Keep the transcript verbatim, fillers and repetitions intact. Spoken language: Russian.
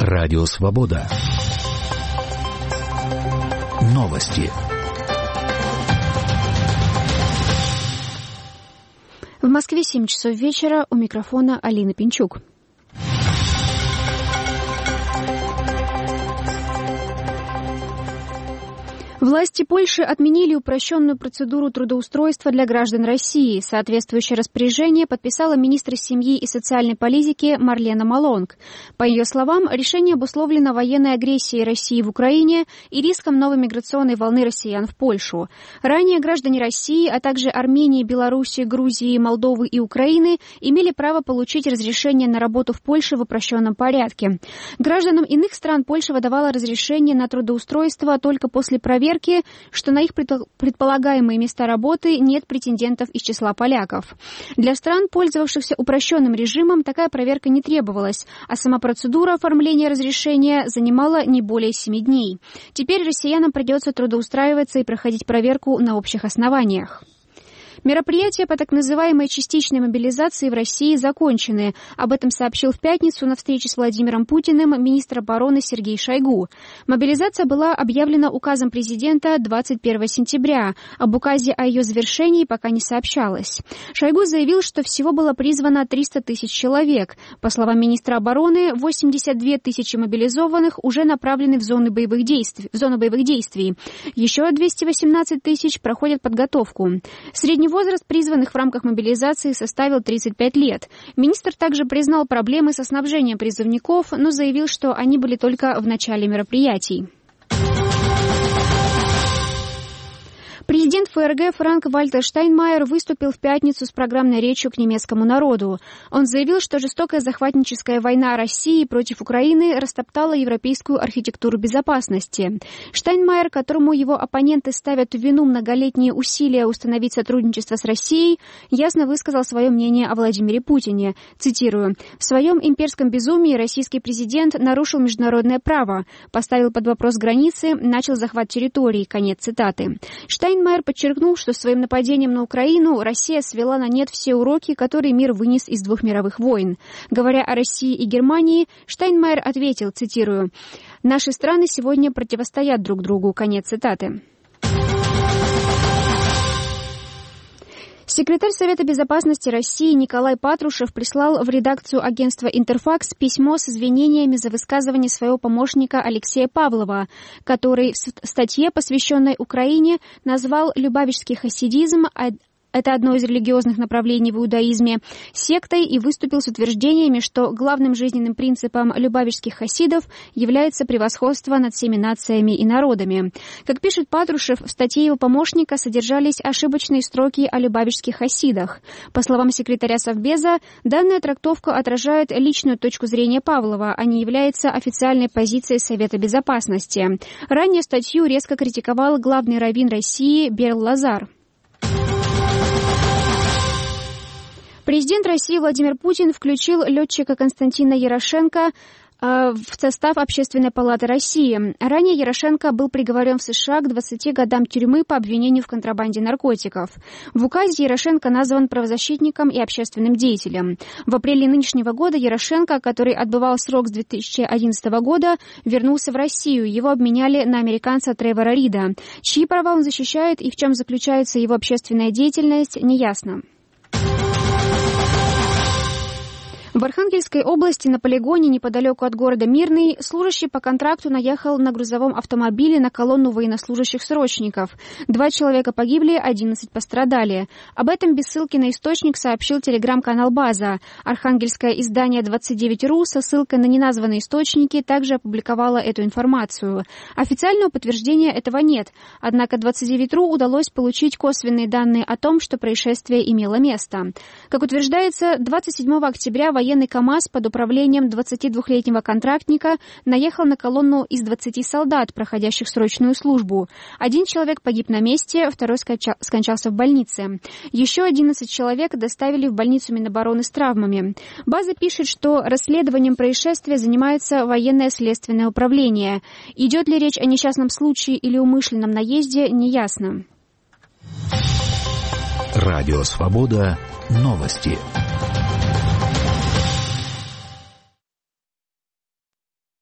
Радио Свобода. Новости. В Москве семь часов вечера. У микрофона Алина Пинчук. Власти Польши отменили упрощенную процедуру трудоустройства для граждан России. Соответствующее распоряжение подписала министр семьи и социальной политики Марлена Малонг. По ее словам, решение обусловлено военной агрессией России в Украине и риском новой миграционной волны россиян в Польшу. Ранее граждане России, а также Армении, Беларуси, Грузии, Молдовы и Украины имели право получить разрешение на работу в Польше в упрощенном порядке. Гражданам иных стран Польша выдавала разрешение на трудоустройство только после проверки, что на их предполагаемые места работы нет претендентов из числа поляков. Для стран, пользовавшихся упрощенным режимом, такая проверка не требовалась, а сама процедура оформления разрешения занимала не более семи дней. Теперь россиянам придется трудоустраиваться и проходить проверку на общих основаниях. Мероприятия по так называемой частичной мобилизации в России закончены. Об этом сообщил в пятницу на встрече с Владимиром Путиным министр обороны Сергей Шойгу. Мобилизация была объявлена указом президента двадцать первого сентября. Об указе о ее завершении пока не сообщалось. Шойгу заявил, что всего было призвано триста тысяч человек. По словам министра обороны, восемьдесят две тысячи мобилизованных уже направлены в зоны боевых действий, в зону боевых действий. Еще двести восемнадцать тысяч проходят подготовку. Средний возраст призванных в рамках мобилизации составил тридцать пять лет. Министр также признал проблемы со снабжением призывников, но заявил, что они были только в начале мероприятий. Президент ФРГ Франк-Вальтер Штайнмайер выступил в пятницу с программной речью к немецкому народу. Он заявил, что жестокая захватническая война России против Украины растоптала европейскую архитектуру безопасности. Штайнмайер, которому его оппоненты ставят в вину многолетние усилия установить сотрудничество с Россией, ясно высказал свое мнение о Владимире Путине. Цитирую: «В своем имперском безумии российский президент нарушил международное право, поставил под вопрос границы, начал захват территорий». Конец цитаты. Штайнмайер подчеркнул, что своим нападением на Украину Россия свела на нет все уроки, которые мир вынес из двух мировых войн. Говоря о России и Германии, Штайнмайер ответил, цитирую: «Наши страны сегодня противостоят друг другу». Конец цитаты. Секретарь Совета безопасности России Николай Патрушев прислал в редакцию агентства «Интерфакс» письмо с извинениями за высказывание своего помощника Алексея Павлова, который в статье, посвященной Украине, назвал любавичский хасидизм, это одно из религиозных направлений в иудаизме, сектой, и выступил с утверждениями, что главным жизненным принципом любавичских хасидов является превосходство над всеми нациями и народами. Как пишет Патрушев, в статье его помощника содержались ошибочные строки о любавичских хасидах. По словам секретаря Совбеза, данная трактовка отражает личную точку зрения Павлова, а не является официальной позицией Совета безопасности. Ранее статью резко критиковал главный раввин России Берл Лазар. Президент России Владимир Путин включил летчика Константина Ярошенко в состав Общественной палаты России. Ранее Ярошенко был приговорен в США к двадцати годам тюрьмы по обвинению в контрабанде наркотиков. В указе Ярошенко назван правозащитником и общественным деятелем. В апреле нынешнего года Ярошенко, который отбывал срок с две тысячи одиннадцатого года, вернулся в Россию. Его обменяли на американца Тревора Рида. Чьи права он защищает и в чем заключается его общественная деятельность, неясно. В Архангельской области на полигоне неподалеку от города Мирный служащий по контракту наехал на грузовом автомобиле на колонну военнослужащих-срочников. Два человека погибли, одиннадцать пострадали. Об этом без ссылки на источник сообщил телеграм-канал «База». Архангельское издание двадцать девять точка ру со ссылкой на неназванные источники также опубликовало эту информацию. Официального подтверждения этого нет, однако двадцать девять точка ру удалось получить косвенные данные о том, что происшествие имело место. Как утверждается, двадцать седьмого октября военный КАМАЗ под управлением двадцатидвухлетнего контрактника наехал на колонну из двадцати солдат, проходящих срочную службу. Один человек погиб на месте, второй скончался в больнице. Еще одиннадцать человек доставили в больницу Минобороны с травмами. База пишет, что расследованием происшествия занимается военное следственное управление. Идет ли речь о несчастном случае или умышленном наезде, неясно. Радио Свобода. Новости.